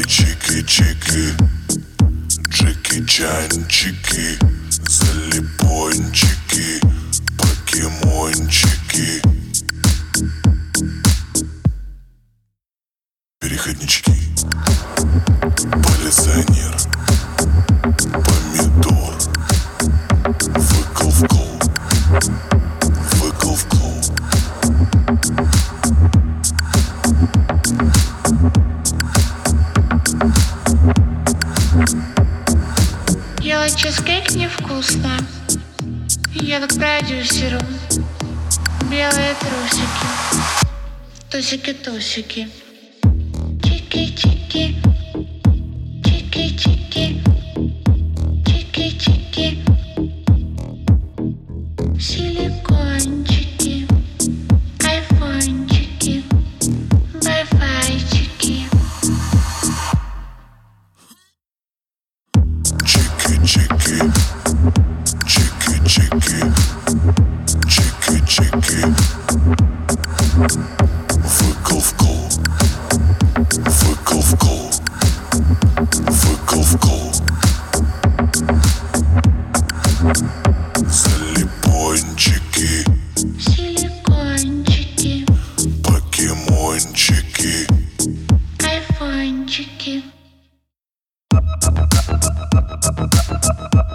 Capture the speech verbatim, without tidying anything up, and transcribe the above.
чики-чики, джеки-чанчики, залипончики, покемончики, переходнички, полиционер, помидор, выкл вкл, выкл вкл. Делать чизкейк невкусно. Еду к продюсеру. Белые трусики, тусики-тусики. Чики-чики, чики-чики, чики-чики. Силикончики, айфончики, вай-файчики. Чики-чики, чики-чики, чики-чики, выкл вкл, выкл вкл, выкл вкл. Залипончики, Силикончики, покемончики, айфончики.